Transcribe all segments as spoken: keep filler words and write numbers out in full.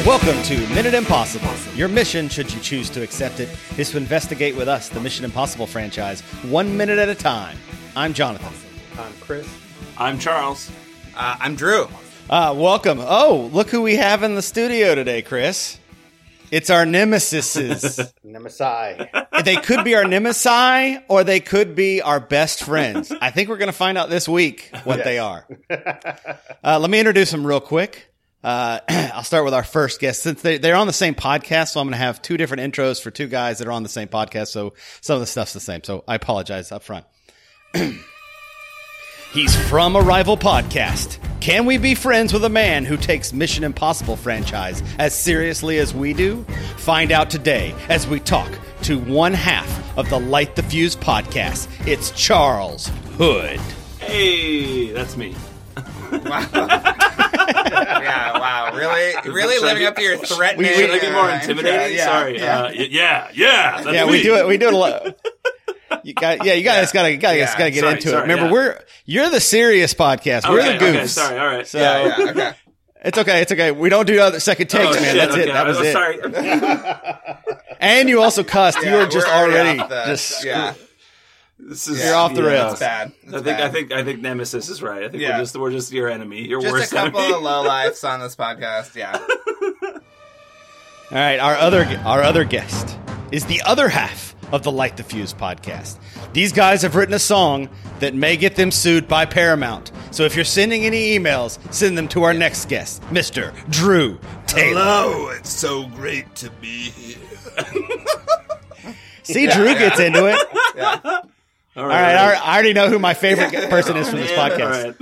Welcome to Minute Impossible. Your mission, should you choose to accept it, is to investigate with us the Mission Impossible franchise one minute at a time. I'm Jonathan. I'm Chris. I'm Charles. Uh, I'm Drew. Uh, welcome. Oh, look who we have in the studio today, Chris. It's our nemesises. Nemesi. They could be our nemesi, or they could be our best friends. I think we're going to find out this week what Yes. they are. Uh, let me introduce them real quick. Uh, I'll start with our first guest. Since they, they're on the same podcast, so I'm going to have two different intros for two guys that are on the same podcast, so some of the stuff's the same. So I apologize up front. He's from a rival podcast. Can we be friends with a man who takes Mission Impossible franchise as seriously as we do? Find out today as we talk to one half of the Light the Fuse podcast. It's Charles Hood. Hey, that's me. Yeah, wow. Really, really Should I living be- up to your threatening. Should I be more uh, intimidating? yeah, Sorry. Yeah. Uh, y- yeah, yeah. That's Yeah, me. we do it. We do it a lot. You got, yeah, you guys got to, got to, Yeah. got to get Sorry, into it. sorry, Remember, yeah. we're you're the serious podcast. We're Okay, the goofs. okay, sorry, all right. So yeah, yeah, okay. it's okay. It's okay. We don't do other second takes, Oh, man. shit, That's okay. it. That was I'm it. Sorry. And you also cussed. you Yeah, were just we're already off the- just yeah. This is, You're off the yeah. rails. That's bad. I That's think bad. I think I think Nemesis is right. I think Yeah. we're just we're just your enemy. Your just worst a couple enemy. of lowlifes on this podcast. Yeah. All right, our other our other guest is the other half of the Light the Fuse podcast. These guys have written a song that may get them sued by Paramount. So if you're sending any emails, send them to our next guest, Mister Drew Taylor. Hello, it's so great to be here. See, Drew gets into it. Yeah. All All right, I I already know who my favorite person is from this Man,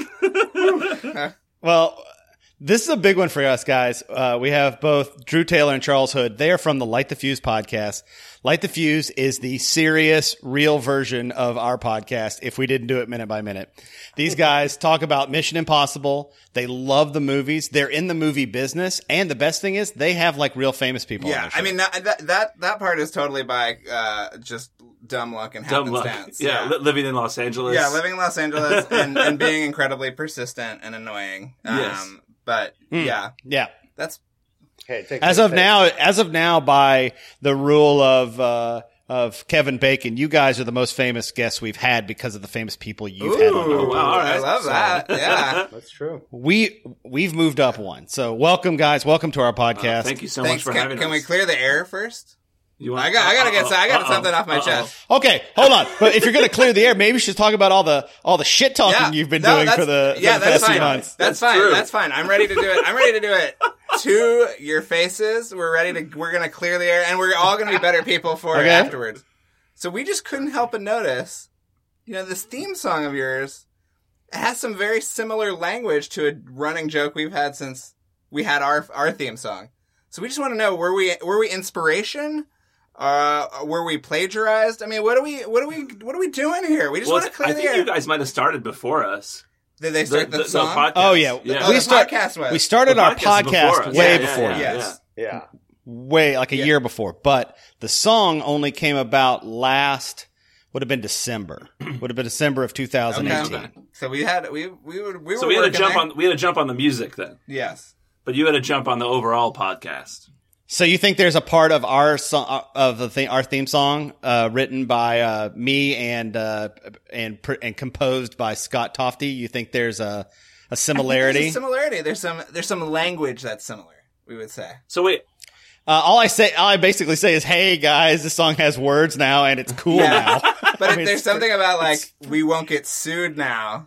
podcast. all right. Well, this is a big one for us, guys. Uh, we have both Drew Taylor and Charles Hood. They are from the Light the Fuse podcast. Light the Fuse is the serious, real version of our podcast if we didn't do it minute by minute. These guys talk about Mission Impossible. They love the movies. They're in the movie business. And the best thing is they have like real famous people on Yeah. their show. I mean, that, that that that part is totally by uh, just dumb luck and Dumb luck. happenstance. Yeah, li- living in Los Angeles. Yeah, living in Los Angeles and, and being incredibly persistent and annoying. Um, Yes. But Hmm. yeah, yeah. that's Okay, take As take- of now, as of now, by the rule of, uh, of Kevin Bacon, you guys are the most famous guests we've had because of the famous people you've had on. Ooh, our wow, all I right. love that. Yeah. That's true. We we've moved up one. So welcome, guys. Welcome to our podcast. Uh, thank you so Thanks. much for Can, having can us. we clear the air first? You want, I got. I gotta get. Uh-oh, I got uh-oh, something off my uh-oh. chest. Okay, hold on. But if you're going to clear the air, maybe you should talk about all the all the shit talking Yeah. you've been No, doing that's- for the, for yeah, the that's past few fine. months. That's, That's fine. true. That's fine. I'm ready to do it. I'm ready to do it to your faces. We're ready to. We're gonna clear the air, and we're all gonna be better people for it Okay. afterwards. So we just couldn't help but notice, you know, this theme song of yours has some very similar language to a running joke we've had since we had our our theme song. So we just want to know: were we were we inspiration? Uh, were we plagiarized? I mean, what are we? What are we? What are we doing here? We just Well, want to clear I the think air. you guys might have started before us. Did they start the, song? podcast. Oh yeah, yeah. Oh, we the start. podcast was. We started The our podcast was podcast before us. way Yeah, before, yeah, you. yeah. Yes. Yeah. way like a Yeah. year before. But the song only came about last. Would have been December. Would have been December of two thousand eighteen. Okay. So we had we we were we were So we had to working jump there. on. We had to jump on the music then, Yes. but you had to jump on the overall podcast. So you think there's a part of our song of the thing, our theme song, uh, written by uh, me and uh, and pr- and composed by Scott Tofty? You think there's a a similarity? There's a similarity. There's some there's some language that's similar. We would say. So wait, Uh, all I say, all I basically say is, "Hey guys, this song has words now, and it's cool Yeah. now." But I if mean, there's it's- something about like we won't get sued now.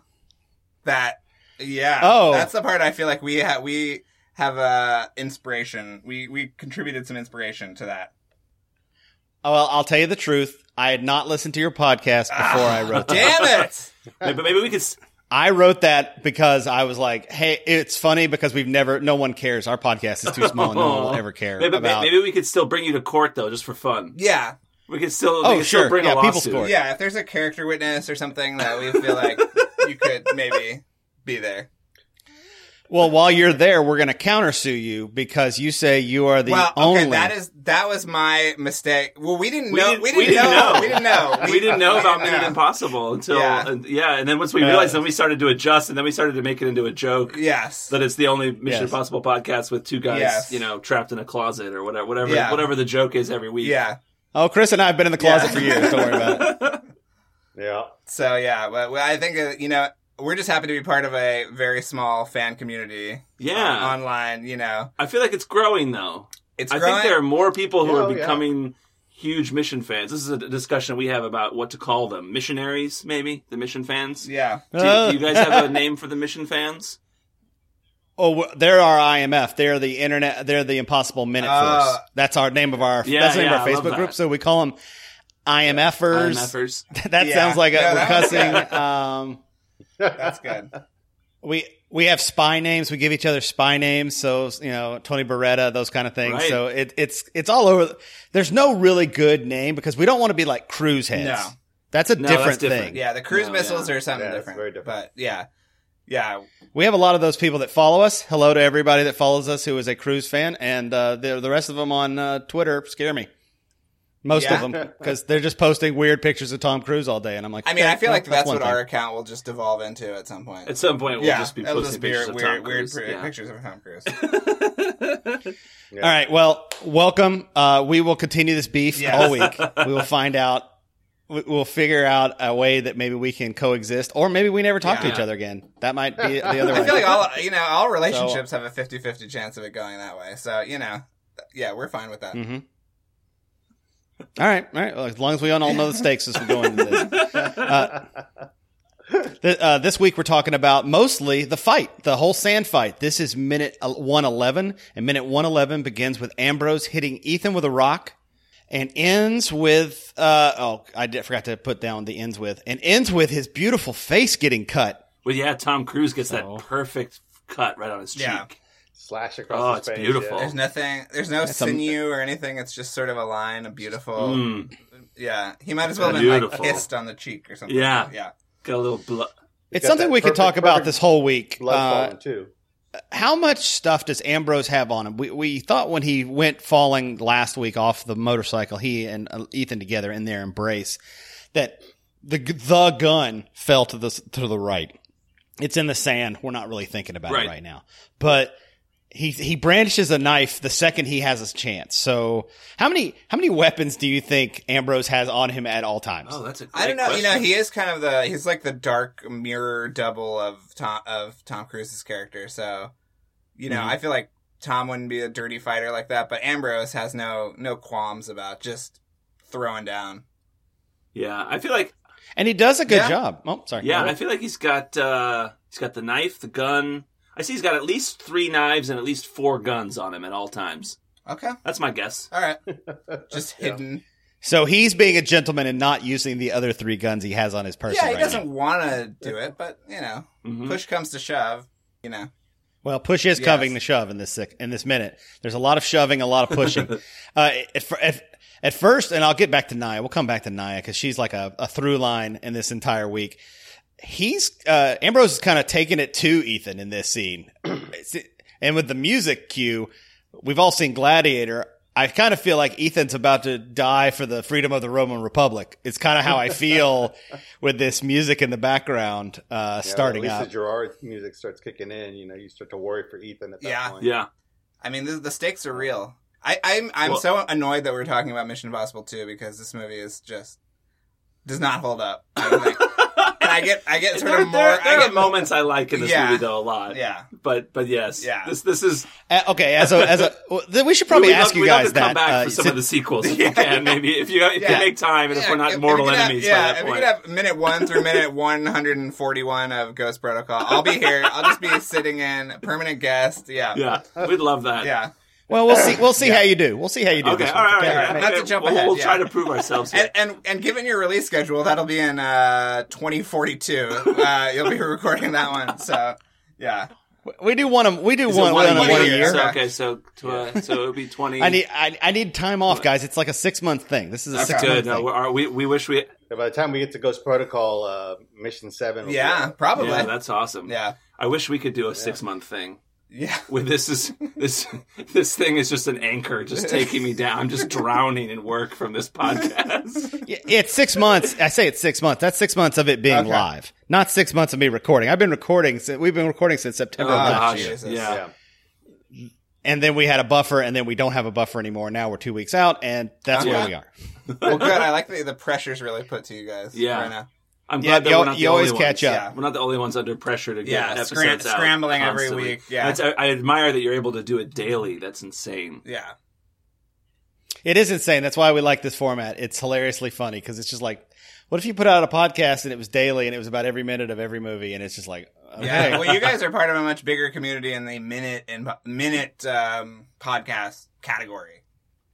That yeah. Oh. That's the part I feel like we have we have uh inspiration. We we contributed some inspiration to that. Oh, well, I'll tell you the truth. I had not listened to your podcast before I wrote that. Damn it! maybe, maybe we could. s- I wrote that because I was like, "Hey, it's funny because we've never, no one cares. Our podcast is too small, and no one will ever care Maybe, about." maybe we could still bring you to court though, just for fun. Yeah. We could still. Oh, we could sure. Still bring Yeah, a people's lawsuit. court. Yeah. If there's a character witness or something that we feel like you could maybe be there. Well, while you're there, we're going to countersue you because you say you are the well, okay, only. that is that was my mistake. Well, we didn't We know. didn't- we, we didn't didn't know. know. We didn't know. We didn't know we about didn't Mission know. Impossible until Yeah. yeah. yeah, and then once we Yeah. realized, then we started to adjust, and then we started to make it into a joke Yes. that it's the only Mission Yes. Impossible podcast with two guys, Yes. you know, trapped in a closet or whatever, whatever, Yeah. whatever the joke is every week. Yeah. Oh, Chris and I have been in the closet Yeah. for years. Don't worry about it. Yeah. So yeah, but well, I think uh, you know we're just happy to be part of a very small fan community. Yeah. uh, online. You know, I feel like it's growing though. it's I growing. think there are more people who Yeah, are oh, yeah. becoming huge Mission fans. This is a discussion we have about what to call them. Missionaries, maybe? The Mission fans? Yeah. Do, do you guys have a name for the Mission fans? Oh, w- they're our I M F. They're the internet. They're the Impossible Minute Uh, Force. That's our name of our. Yeah, that's the name yeah, of our I love Facebook group. that. So we call them IMFers. IMFers. that Yeah. sounds like a, Yeah, we're that's cussing. good. Um, That's good. we we have spy names. We give each other spy names. So you know, Tony Beretta, those kind of things. Right. So it, it's it's all over. There's no really good name because we don't want to be like cruise heads. No. That's a No, that's different, different. thing. Yeah, the cruise No, missiles yeah. are something Yeah, it's different. very different. But yeah, yeah, We have a lot of those people that follow us. Hello to everybody that follows us who is a cruise fan, and uh, the the rest of them on uh, Twitter scare me. Most Yeah. of them because they're just posting weird pictures of Tom Cruise all day, and I'm like, I mean, okay, I feel well, like that's one what thing. our account will just devolve into at some point. At some point, we'll yeah, just be it'll posting just be pictures of weird, Tom weird Cruise. pri- Yeah. pictures of Tom Cruise. All right, well, welcome. Uh, we will continue this beef Yes. all week. We will find out. we- We'll figure out a way that maybe we can coexist, or maybe we never talk to Yeah. each other again. That might be the other way. I feel like all you know, all relationships have a fifty-fifty chance of it going that way. So you know, yeah, we're fine with that. Mm-hmm. All right, all right. Well, as long as we all know the stakes as we go into this. Uh, th- uh, this week we're talking about mostly the fight, the whole sand fight. This is minute one eleven, and minute one eleven begins with Ambrose hitting Ethan with a rock, and ends with uh, oh, I did, forgot to put down the ends with, and ends with his beautiful face getting cut. Well, yeah, Tom Cruise gets So- that perfect cut right on his cheek. Yeah. Slash across Oh, his it's face, beautiful. There's nothing. There's no That's a- sinew or anything. It's just sort of a line, a beautiful. Mm, Yeah, he might as well have been like Beautiful. kissed on the cheek or something. Yeah. yeah. got a little blood. It's got something that we could perfect- talk about perfect this whole week. Blood Uh, falling too. How much stuff does Ambrose have on him? We we thought when he went falling last week off the motorcycle, he and uh, Ethan together in their embrace, that the the gun fell to the to the right. It's in the sand. We're not really thinking about Right. it right now, but he he brandishes a knife the second he has his chance. So how many how many weapons do you think Ambrose has on him at all times? Oh, that's a great I don't know. You know, question. he is kind of the he's like the dark mirror double of Tom of Tom Cruise's character. So, you know, Mhm. I feel like Tom wouldn't be a dirty fighter like that, but Ambrose has no no qualms about just throwing down. Yeah, I feel like And he does a good Yeah. job. Oh, sorry. yeah, Go I ahead. feel like he's got uh he's got the knife, the gun. I see he's got at least three knives and at least four guns on him at all times. Okay, That's my guess. all right, just Yeah. hidden. So he's being a gentleman and not using the other three guns he has on his person. Yeah, he right doesn't now. want to do it, but you know, Mhm. push comes to shove. You know, Well, push is Yes. coming to shove in this sec- in this minute. There's a lot of shoving, a lot of pushing. uh, at, at, at first, and I'll get back to Naya. We'll come back to Naya because she's like a, a through line in this entire week. He's uh, Ambrose is kind of taking it to Ethan in this scene, It's- and with the music cue, we've all seen Gladiator. I kind of feel like Ethan's about to die for the freedom of the Roman Republic. It's kind of how I feel with this music in the background uh, Yeah, starting when Lisa up. Gerard's music starts kicking in, you know, you start to worry for Ethan at that Yeah. point. Yeah. I mean, the, the stakes are real. I, I'm I'm Well- so annoyed that we're talking about Mission Impossible two because this movie is just does not hold up. I don't think. And I get I get sort there, of more. there, there I are get moments I like in this Yeah. movie though a lot. Yeah, But but yes. Yeah. This this is Uh, okay, as a as a well, then we should probably we'd ask love, you we'd guys love to come that. back uh, for some si- of the sequels if Yeah. we can. Maybe if you if Yeah. you make time and if Yeah, we're not if- if mortal we could have- enemies yeah, by that if we point. could have minute one through minute one hundred forty-one of Ghost Protocol, I'll be here. I'll just be sitting in, permanent guest. Yeah, Yeah, we'd love that. yeah. well, we'll see. We'll see how you do. We'll see how you do. Okay. this All right. All week, right. okay? all right. Not to Okay, jump we'll, ahead, we'll yeah. try to prove ourselves here. And, and and given your release schedule, that'll be in uh, twenty forty-two. Uh, you'll be recording that one. So yeah, We do one. a- We do Is it one, one, one, a a- one a year? year. So, okay, so to, uh, so it would be twenty. I need. I, I need time off, guys. It's like a six month thing. This is a That's six good. month No, thing. we're- we we wish we. Yeah, by the time we get to Ghost Protocol, uh, Mission Seven. Will yeah, be out. probably. Yeah, Yeah, that's awesome. I wish we could do a six month thing. Yeah. With this is this this thing is just an anchor, just taking me down. I'm just drowning in work from this podcast. Yeah, it's six months. I say it's six months. That's six months of it being Okay. live, not six months of me recording. I've been recording. Since, we've been recording since September Oh, of last gosh. year. Jesus. Yeah. Yeah. And then we had a buffer, and then we don't have a buffer anymore. Now we're two weeks out, and that's Okay. where we are. Well, good. I like the, the pressure's really put to you guys Yeah. right now. I'm Yeah, glad that you, we're not you the always only catch ones. up. Yeah. We're not the only ones under pressure to get Yeah, episodes scram- out scrambling every constantly. week, yeah. That's, I, I admire that you're able to do it daily. That's insane. Yeah. It is insane. That's why we like this format. It's hilariously funny because it's just like, what if you put out a podcast and it was daily and it was about every minute of every movie, and it's just like, okay. Yeah. Well, you guys are part of a much bigger community in the minute and minute um, podcast category.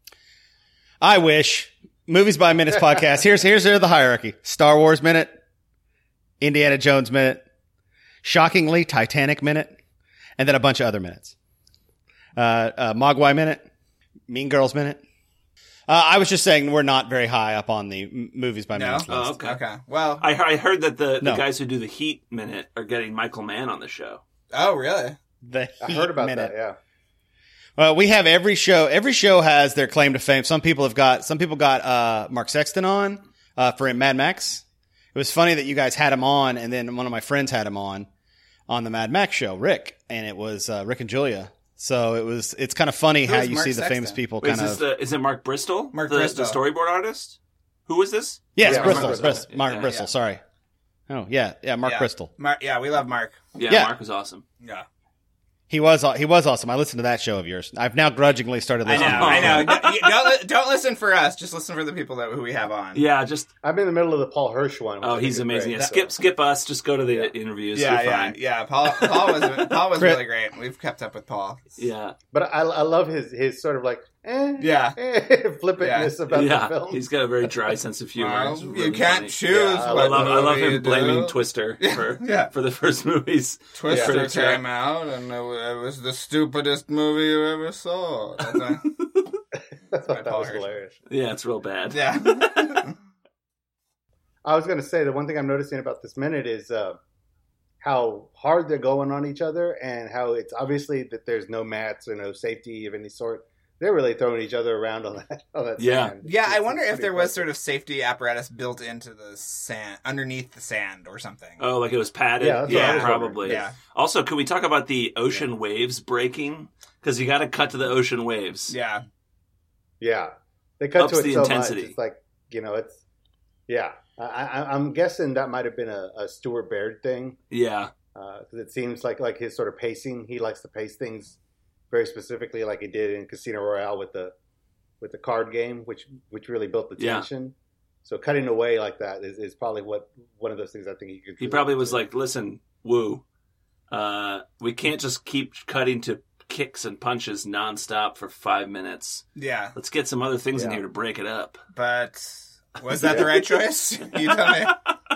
I wish. Movies by Minutes podcast. Here's here's the hierarchy: Star Wars minute, Indiana Jones minute, shockingly Titanic minute, and then a bunch of other minutes. Uh, uh, Mogwai minute, Mean Girls minute. Uh, I was just saying we're not very high up on the m- movies by No? minutes list. Oh, okay. Okay. Well. I, I heard that the, No. the guys who do the Heat minute are getting Michael Mann on the show. Oh, really? The I Heat heard about minute. that. Yeah. Well, we have every show. Every show has their claim to fame. Some people have got. Some people got uh, Mark Sexton on uh, for Mad Max. It was funny that you guys had him on, and then one of my friends had him on on the Mad Max show, Rick, and it was uh, Rick and Julia. So it was. It's kind of funny Who how is you Mark see the Sexton? famous people Wait, kind is, of. this the, is it Mark Bristol? Mark the, Bristol. the storyboard artist? Who was this? yes, Yeah, Bristol. Mark Bristol. Bristol. Mark Yeah, Bristol. yeah. Sorry. Oh yeah, yeah. Mark Yeah. Bristol. Mar- yeah, we love Mark. Yeah, Yeah. Mark was awesome. Yeah. He was. He was awesome. I listened to that show of yours. I've now grudgingly started I know, listening. I know. Don't, you- don't, li- don't listen for us. Just listen for the people that who we have on. Yeah, just I'm in the middle of the Paul Hirsch one. which I oh, think he's is amazing. great, Yeah, so- skip skip us. Just go to the Yeah. interviews. Yeah, You're yeah, fine. yeah. Paul, Paul was Paul was Chris- really great. We've kept up with Paul. Yeah, But I, I love his his sort of like eh, Yeah. eh, flippantness about the yeah. film. He's got a very dry sense of humor. Well, It's you really can't funny. choose. Yeah, I I what love, I love movie him you blaming do. Twister for Yeah. for the first movies. Twister Yeah. came out, and it wa- it was the stupidest movie you ever saw. That's a- I thought that Paul was Hirsch. hilarious. Yeah, it's real bad. yeah. I was going to say the one thing I'm noticing about this minute is uh, how hard they're going on each other, and how it's obviously that there's no mats or no safety of any sort. They're really throwing each other around on that. On that Yeah. sand. Yeah, I It's wonder if pretty there was impressive. sort of safety apparatus built into the sand, underneath the sand or something. Oh, like it was padded? Yeah, that's what I was probably. Yeah. Also, could we talk about the ocean waves breaking? Because you got to cut to the ocean waves. Yeah. Yeah, they cut Ups to it the so intensity. much. It's like you know, it's yeah. I, I, I'm guessing that might have been a, a Stuart Baird thing Yeah. because it seems like like his sort of pacing. He likes to pace things very specifically, like he did in Casino Royale with the with the card game, which which really built the Yeah. tension. So cutting away like that is, is probably what one of those things I think he could. He probably was like, listen, Woo, uh, we can't just keep cutting to kicks and punches nonstop for five minutes. Yeah. Let's get some other things in Yeah. here to break it up. But was that the right choice? You tell me.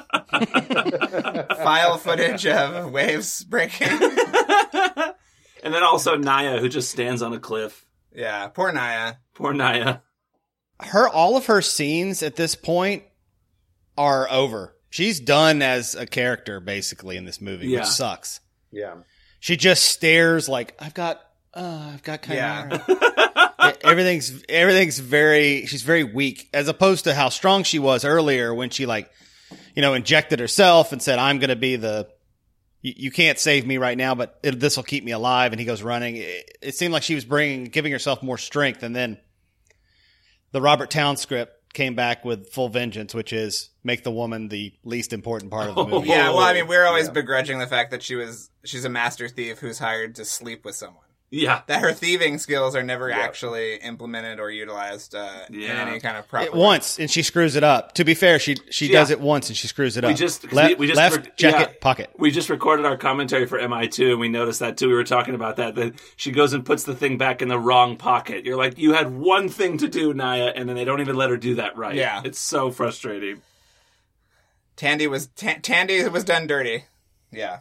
File footage of waves breaking. And then also Naya, who just stands on a cliff. Yeah. Poor Naya. Poor Naya. Her all of her scenes at this point are over. She's done as a character basically in this movie, Yeah. which sucks. yeah. She just stares like I've got, uh, I've got Chimera. Yeah. everything's everything's very. She's very weak, as opposed to how strong she was earlier when she like, you know, injected herself and said, "I'm going to be the. You, you can't save me right now, but this will keep me alive." And he goes running. It, it seemed like she was bringing, giving herself more strength, and then the Robert Towne script came back with full vengeance, which is make the woman the least important part of the movie. Yeah, well, I mean, we're always Yeah. begrudging the fact that she was she's a master thief who's hired to sleep with someone. Yeah. That her thieving skills are never Yeah. actually implemented or utilized uh, Yeah. in any kind of proper It once, and she screws it up. To be fair, she she Yeah. does it once and she screws it We up. just- 'cause Le- we- we just left, re- check yeah. it, pocket. We just recorded our commentary for M I two, and we noticed that too. We were talking about that, that she goes and puts the thing back in the wrong pocket. You're like, you had one thing to do, Naya, and then they don't even let her do that right. Yeah. It's so frustrating. Tandy was ta- Tandy was done dirty. Yeah.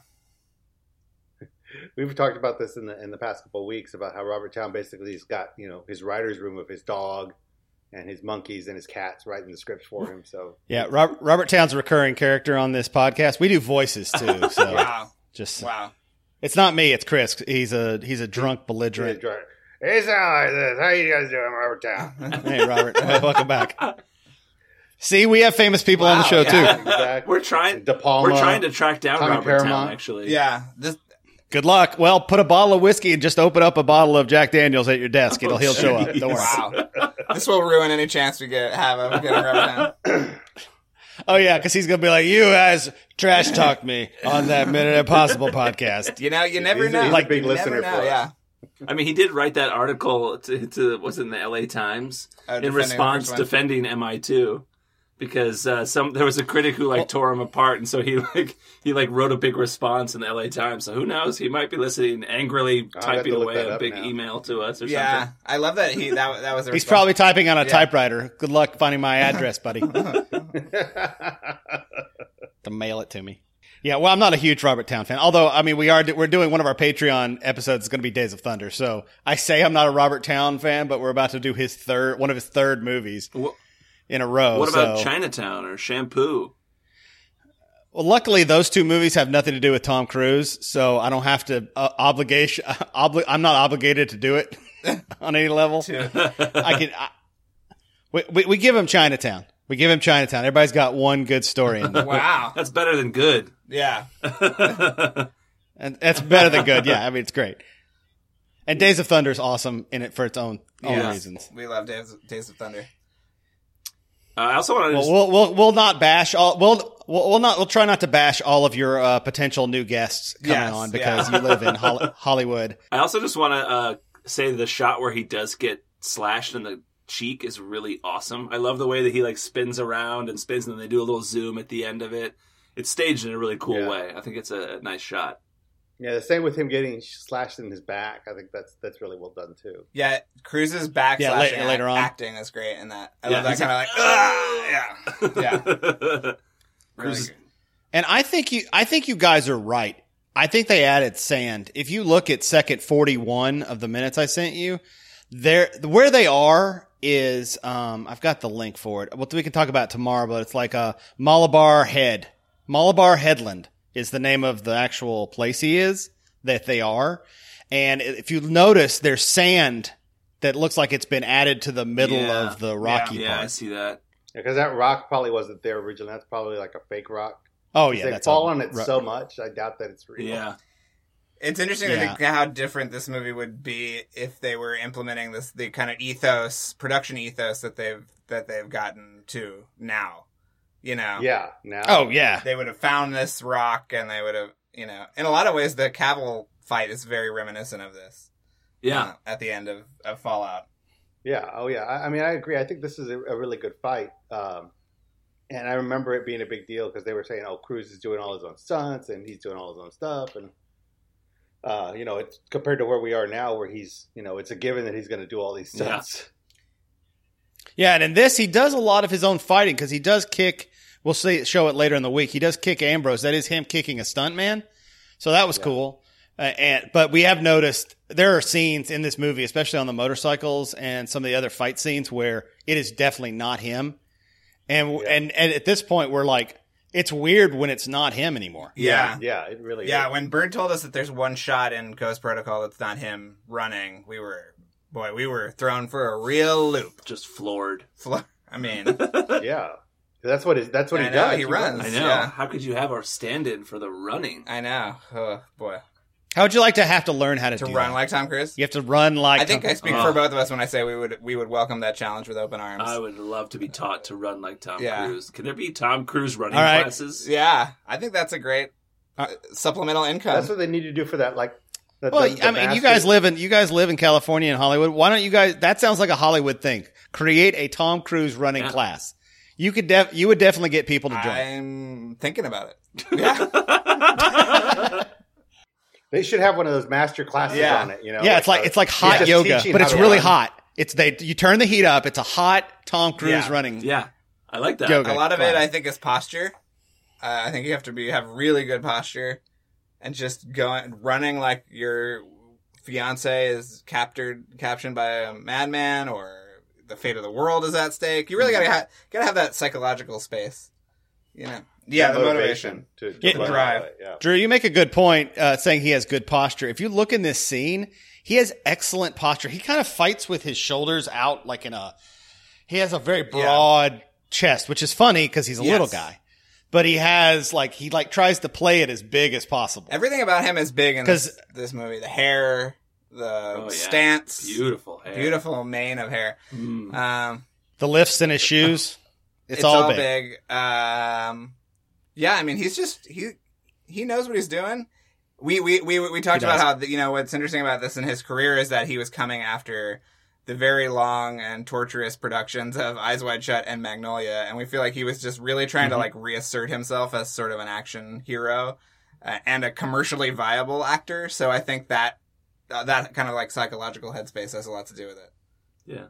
We've talked about this in the in the past couple of weeks about how Robert Towne basically has got you know his writer's room of his dog and his monkeys and his cats writing the scripts for him. So Yeah, Robert, Robert Towne's a recurring character on this podcast. We do voices too, so Wow. just Wow. It's not me. It's Chris. He's a he's a drunk belligerent. Hey, sound like this. How you guys doing, Robert Town? Hey, Robert. Welcome back. See, we have famous people on the Wow, show yeah. too. Exactly. We're trying. De Palma, we're trying to track down Tommy Robert Town. Paramount. Actually, Yeah. This. Good luck. Well, put a bottle of whiskey and just open up a bottle of Jack Daniels at your desk. It'll he'll show up. Don't worry. Wow. This will ruin any chance we get have of getting Robert Town. Oh yeah, because he's gonna be like, you guys trash talked me on that Minute Impossible podcast. You know, you never He's a- know. he's a Like, big you listener never know, for us. yeah. I mean, he did write that article to, to was it in the L A Times Oh, in defending response the first one. defending M I two because uh, some there was a critic who like tore him apart, and so he like he like wrote a big response in the L A Times. So who knows? He might be listening, angrily I'll have typing to look away that a up big now. email to us or Yeah, something. I love that he that that was. A He's response. probably typing on a Yeah. typewriter. Good luck finding my address, buddy. To mail it to me. Yeah, well, I'm not a huge Robert Town fan. Although, I mean, we are we're doing one of our Patreon episodes is going to be Days of Thunder. So I say I'm not a Robert Town fan, but we're about to do his third one of his third movies What, in a row. what about so- Chinatown or Shampoo? Well, luckily, those two movies have nothing to do with Tom Cruise, so I don't have to uh, obligation. Obli- I'm not obligated to do it on any level. I can. I, we, we we give him Chinatown. We give him Chinatown. Everybody's got one good story in there, Wow. That's better than good. Yeah. and that's better than good. Yeah, I mean it's great. And Days of Thunder is awesome in it for its own own Yes. reasons. We love Days, Days of Thunder. Uh, I also want to Well, just we'll we'll we'll not bash all. We'll we'll, we'll not. We'll try not to bash all of your uh, potential new guests coming Yes, on because yeah. you live in Hol- Hollywood. I also just want to uh, say the shot where he does get slashed in the cheek is really awesome. I love the way that he like spins around and spins, and then they do a little zoom at the end of it. It's staged in a really cool Yeah. way. I think it's a nice shot. Yeah, the same with him getting slashed in his back. I think that's that's really well done too. Yeah, Cruise's back Yeah, slashing later- later on. acting is great in that. I Yeah, love that he's kind of like, ah, yeah, yeah. Really Cruise- good. And I think you, I think you guys are right. I think they added sand. If you look at second forty-one of the minutes I sent you, there, where they are is, um, I've got the link for it. Well, we can talk about it tomorrow, but it's like a Malabar Head. Malabar Headland is the name of the actual place he is that they are. And if you notice, there's sand that looks like it's been added to the middle Yeah. of the rocky yeah, I part. see that. Because that rock probably wasn't there originally. That's probably like a fake rock. Oh yeah, they that's fall all- on it ro- so much. I doubt that it's real. Yeah. It's interesting Yeah. to think how different this movie would be if they were implementing this the kind of ethos, production ethos that they've that they've gotten to now. You know, Yeah. Now. Oh yeah. they would have found this rock, and they would have, you know, in a lot of ways, the Cavill fight is very reminiscent of this. Yeah. uh, at the end of, of Fallout. Yeah. Oh yeah. I, I mean, I agree. I think this is a, a really good fight. Um, and I remember it being a big deal because they were saying, "Oh, Cruz is doing all his own stunts and he's doing all his own stuff," and uh, you know, it's compared to where we are now, where he's, you know, it's a given that he's going to do all these stunts. Yeah, and in this, he does a lot of his own fighting because he does kick. We'll see, show it later in the week. He does kick Ambrose. That is him kicking a stuntman. So that was Yeah. cool. Uh, and but we have noticed there are scenes in this movie, especially on the motorcycles and some of the other fight scenes, where it is definitely not him. And Yeah. and and at this point, we're like, it's weird when it's not him anymore. Yeah. Yeah. It really. Yeah, is. when Bird told us that there's one shot in Ghost Protocol that's not him running, we were, boy, we were thrown for a real loop. Just floored. Flo- I mean, Yeah. That's what. It, that's what I he know, does. he runs. I know. Yeah. How could you have our stand-in for the running? I know. Oh, boy. How would you like to have to learn how to, To do run that? like Tom Cruise? You have to run like. I think Tom- I speak Oh. for both of us when I say we would we would welcome that challenge with open arms. I would love to be taught to run like Tom Yeah. Cruise. Can there be Tom Cruise running All right. classes? Yeah, I think that's a great uh, supplemental income. That's what they need to do for that. Like. The, Well, the- the I mean, you master- guys live in you guys live in California and Hollywood. Why don't you guys? That sounds like a Hollywood thing. Create a Tom Cruise running Yeah. class. You could def, you would definitely get people to join. I'm thinking about it. Yeah, They should have one of those master classes Yeah. on it. You know. yeah, it's like uh, it's like hot just yoga, teaching but how it's to really run. hot. It's they you turn the heat up. It's a hot Tom Cruise Yeah. running. Yeah, I like that. Yoga. a lot of class. it I think is posture. Uh, I think you have to be have really good posture and just going running like your fiance is captured captioned by a madman or the fate of the world is at stake. You really gotta ha- gotta have that psychological space. you know, yeah, the motivation, to, to Yeah. run drive. away, Yeah. Drew, you make a good point uh, saying he has good posture. If you look in this scene, he has excellent posture. He kind of fights with his shoulders out like in a – he has a very broad chest, which is funny because he's a Yes. little guy. But he has like – he like tries to play it as big as possible. Everything about him is big in 'Cause- this, this movie. The hair, the Oh, yeah. stance. Beautiful hair. Beautiful mane of hair. Mm. Um, The lifts in his shoes. It's, it's, all, all, big. big. Um, yeah, I mean, he's just he he knows what he's doing. We we we we talked He about does. how you know what's interesting about this in his career is that he was coming after the very long and torturous productions of Eyes Wide Shut and Magnolia, and we feel like he was just really trying Mm-hmm. to like reassert himself as sort of an action hero uh, and a commercially viable actor. So I think that uh, that kind of like psychological headspace has a lot to do with it. Yeah.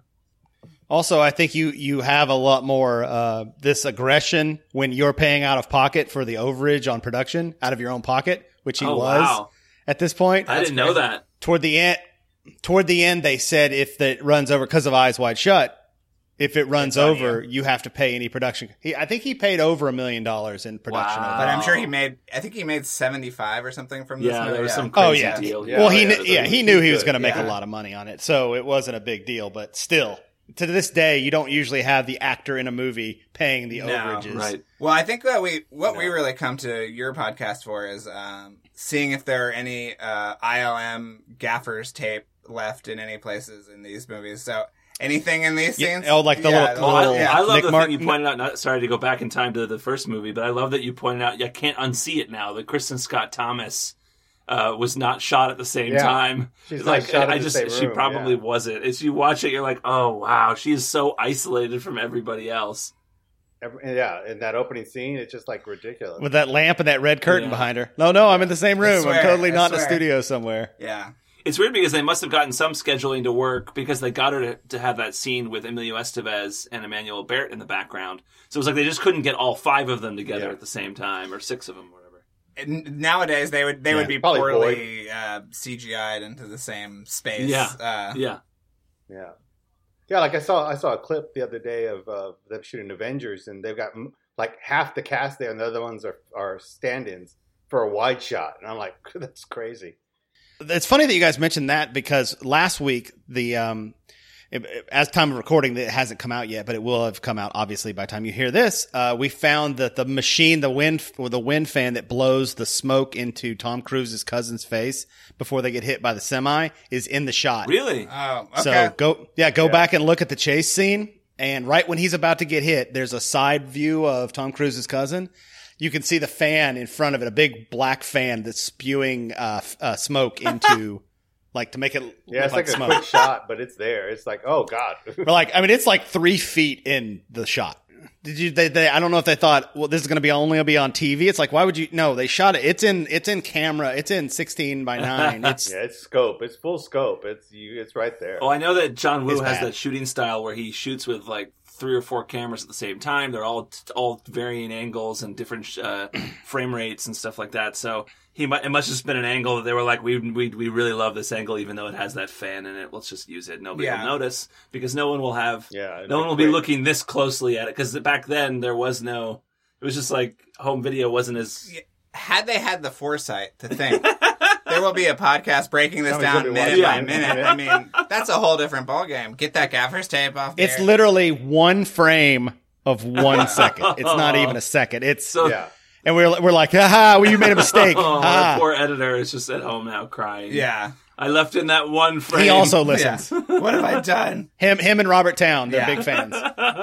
Also, I think you you have a lot more uh, this aggression when you're paying out of pocket for the overage on production out of your own pocket, which he Oh, was wow. at this point. I didn't know that. Toward the end, toward the end, they said if it runs over because of Eyes Wide Shut, if it runs It's on over, you have to pay any production. He, I think he paid over a million dollars in production. Wow. over But it. I'm sure he made, I think he made seventy-five or something from this Yeah, movie. there was some Oh crazy yeah. deal. Yeah. well, he yeah, kn- it was yeah a- he knew he was good, going to make yeah. a lot of money on it, so it wasn't a big deal. But still, to this day, you don't usually have the actor in a movie paying the No, overages. Right. Well, I think that we what we No. really come to your podcast for is um, seeing if there are any uh, I L M gaffers tape left in any places in these movies. So anything in these Yeah, scenes? oh, like the little- Well, I, Little- I love Nick the Martin- thing you pointed out. Not, sorry to go back in time to the first movie, but I love that you pointed out. I can't unsee it now. That Kristen Scott Thomas uh, was not shot at the same Yeah. time. She's It's like shot I in the just same she room, probably yeah. wasn't. As you watch it, you're like, oh wow, she is so isolated from everybody else. Every, yeah, in that opening scene, it's just like ridiculous. With that lamp and that red curtain Yeah. behind her. No, no, I'm in the same I room. swear, I'm totally I not in a swear. studio somewhere. Yeah. It's weird because they must have gotten some scheduling to work because they got her to, to have that scene with Emilio Estevez and Emmanuel Barrett in the background. So it was like they just couldn't get all five of them together Yeah. at the same time, or six of them, whatever. And nowadays they would they Yeah. would be Probably poorly uh, C G I'd into the same space. Yeah. Uh, Yeah. Yeah, yeah. Like I saw, I saw a clip the other day of uh, them shooting Avengers, and they've got mm, like half the cast there, and the other ones are are stand-ins for a wide shot. And I'm like, that's crazy. It's funny that you guys mentioned that because last week, the um, it- it- as time of recording, it hasn't come out yet, but it will have come out obviously by the time you hear this. Uh, we found that the machine, the wind, or the wind fan that blows the smoke into Tom Cruise's cousin's face before they get hit by the semi, is in the shot. Really? Oh, okay. So go, yeah, go Yeah. back and look at the chase scene. And right when he's about to get hit, there's a side view of Tom Cruise's cousin. You can see the fan in front of it, a big black fan that's spewing uh, f- uh, smoke into, like, to make it Yeah, look it's like, like a smoke. quick shot, but it's there. It's like, oh god. But like, I mean, it's like three feet in the shot. Did you? They, they, I don't know if they thought, well, this is going to be only going to be on T V. It's like, why would you? No, they shot it. It's in. It's in camera. It's in sixteen by nine. It's Yeah, it's scope. It's full scope. It's you. It's right there. Oh, I know that John Woo It's has bad. that shooting style where he shoots with like three or four cameras at the same time. They're all all varying angles and different uh, frame rates and stuff like that. So he might, it must have just been an angle that they were like, we we we really love this angle, even though it has that fan in it. Let's just use it. Nobody Yeah. will notice because no one will have. Yeah, No one will be quick. looking this closely at it because back then there was no. It was just like home video wasn't as. Had they had the foresight to think there will be a podcast breaking this Somebody's down gonna be minute by watching. minute, I mean, that's a whole different ballgame. Get that gaffer's tape off there. it's literally one frame of one second. It's not even a second. It's So Yeah. and we're we're like, haha, well, you made a mistake. oh, Ah. our poor editor is just at home now crying. Yeah. I left in that one frame. He also Yeah. listens. What have I done? Him, him, and Robert Town. They're Yeah. big fans.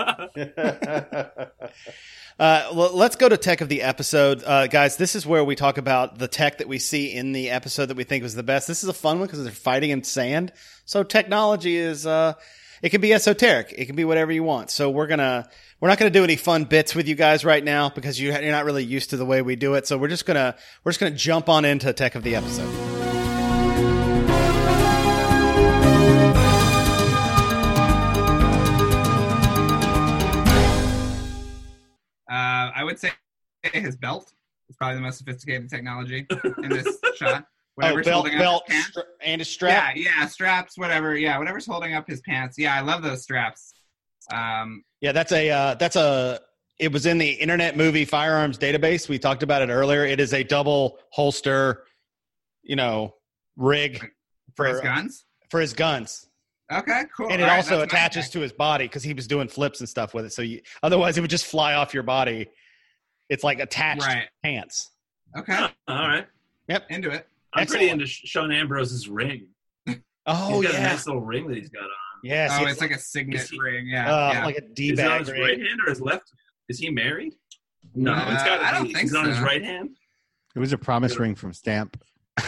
Uh, well, let's go to tech of the episode, uh, guys. This is where we talk about the tech that we see in the episode that we think was the best. This is a fun one because they're fighting in sand. So technology is, uh, it can be esoteric. It can be whatever you want. So we're gonna, we're not gonna do any fun bits with you guys right now because you, you're not really used to the way we do it. So we're just gonna, we're just gonna jump on into tech of the episode. Uh, I would say his belt is probably the most sophisticated technology in this shot. Whatever's oh, belt, holding belt, up his pants. stra- and a strap. Yeah, yeah, straps, whatever. Yeah, whatever's holding up his pants. Yeah, I love those straps. Um, Yeah, that's a uh, that's a it was in the Internet Movie Firearms Database. We talked about it earlier. It is a double holster, you know, rig For his guns? For his guns. Okay, cool. And it All right, also that's attaches nice. to his body because he was doing flips and stuff with it. So you, otherwise, it would just fly off your body. It's like attached Right. to pants. Okay, All right. into it. I'm Excellent. pretty into Sean Ambrose's ring. Oh, he's got a yeah. nice little ring that he's got on. Yes. Oh, it's it's like a signet is he- ring. Yeah, uh, yeah. like a Is it on D-bag his ring. right hand or his left? Is he married? No, Uh, it's got to I don't be. think Is it on his so. right hand? It was a promise ring from Stamp.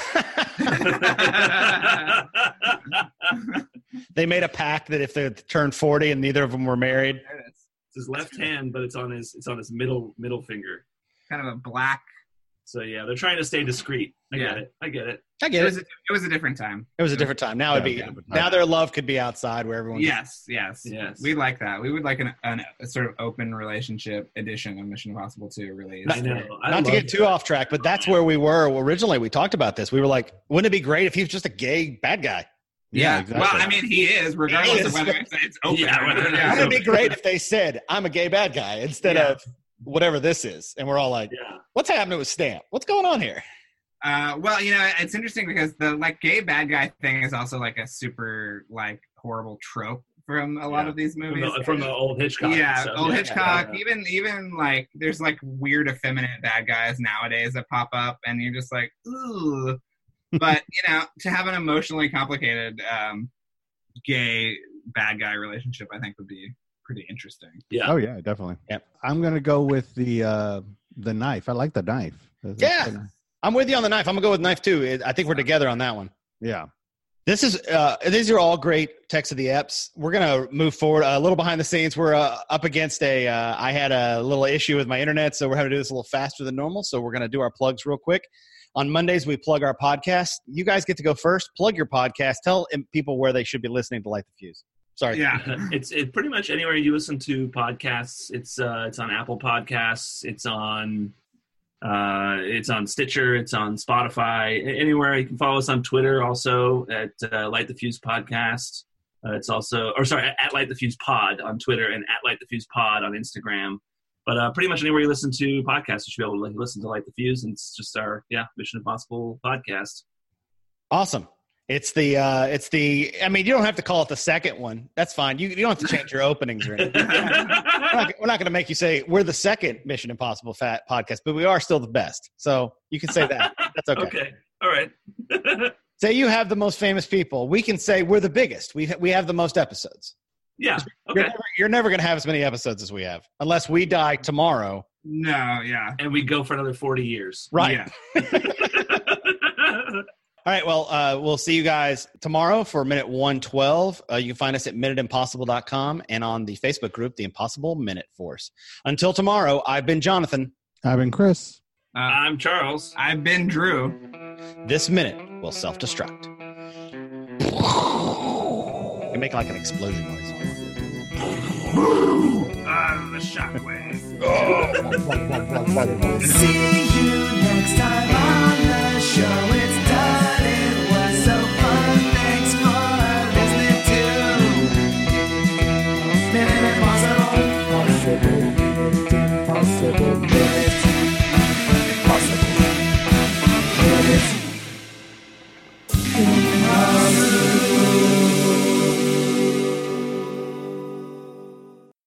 They made a pact that if they turned forty and neither of them were married. There it is. It's his left hand, but it's on his it's on his middle middle finger. Kind of a black. So yeah, they're trying to stay discreet. I Yeah. get it. I get it. I It get was, it. a, it was a different time. It was a different time. Now it'd be Yeah, now their love could be outside where everyone. Yes, yes, Yes. We like that. We would like an, an a sort of open relationship edition of Mission Impossible two release. I know. I Not to love get too that. off track, but that's where we were originally. We talked about this. We were like, wouldn't it be great if he was just a gay bad guy? Yeah. Yeah, exactly. Well, I mean, he is, regardless He is. of whether it's, it's open. Yeah, or whether not. it Yeah. is Wouldn't it be great if they said, I'm a gay bad guy instead Yeah. of whatever this is? And we're all like, Yeah. what's happening with Stamp? What's going on here? Uh, well, you know, it's interesting because the like gay bad guy thing is also like a super like horrible trope from a lot Yeah. of these From movies. the, from the old Hitchcock. and yeah, stuff. old Yeah. Hitchcock. Yeah. Even even like there's like weird effeminate bad guys nowadays that pop up, and you're just like, ooh. But you know, to have an emotionally complicated um, gay bad guy relationship, I think would be pretty interesting. Yeah. Oh yeah, definitely. Yep. I'm gonna go with the uh, the knife. I like the knife. That's- Yeah. that's- I'm with you on the knife. I'm gonna go with knife too. It- I think we're together on that one. yeah. This is uh, these are all great texts of the Eps. We're gonna move forward a little behind the scenes. We're uh, up against a. Uh, I had a little issue with my internet, so we're having to do this a little faster than normal. So we're gonna do our plugs real quick. On Mondays, we plug our podcast. You guys get to go first. Plug your podcast. Tell people where they should be listening to Light the Fuse. Sorry. Yeah. it's it pretty much anywhere you listen to podcasts. It's uh it's on Apple Podcasts. It's on uh it's on Stitcher. It's on Spotify. A- Anywhere you can follow us on Twitter also at uh, Light the Fuse Podcast. Uh, it's also or sorry at Light the Fuse Pod on Twitter and at Light the Fuse Pod on Instagram. But uh, pretty much anywhere you listen to podcasts, you should be able to like, listen to Light the Fuse, and it's just our yeah Mission Impossible podcast. Awesome. It's the. Uh, it's the. I mean, you don't have to call it the second one. That's fine. You you don't have to change your openings or anything. We're not, we're not going to make you say we're the second Mission Impossible Fat podcast, but we are still the best. So you can say that. That's okay. Okay. All right. Say you have the most famous people. We can say we're the biggest. We we have the most episodes. Yeah. You're Okay. never, you're never going to have as many episodes as we have, unless we die tomorrow. No. Yeah. And we go for another forty years. Right. Yeah. All right. Well, uh, we'll see you guys tomorrow for minute one twelve. Uh, you can find us at minute impossible dot com and on the Facebook group, The Impossible Minute Force. Until tomorrow, I've been Jonathan. I've been Chris. Uh, I'm Charles. I've been Drew. This minute will self-destruct. You make like an explosion noise. Ah, the shockwave. See you next time on the show. It's done. It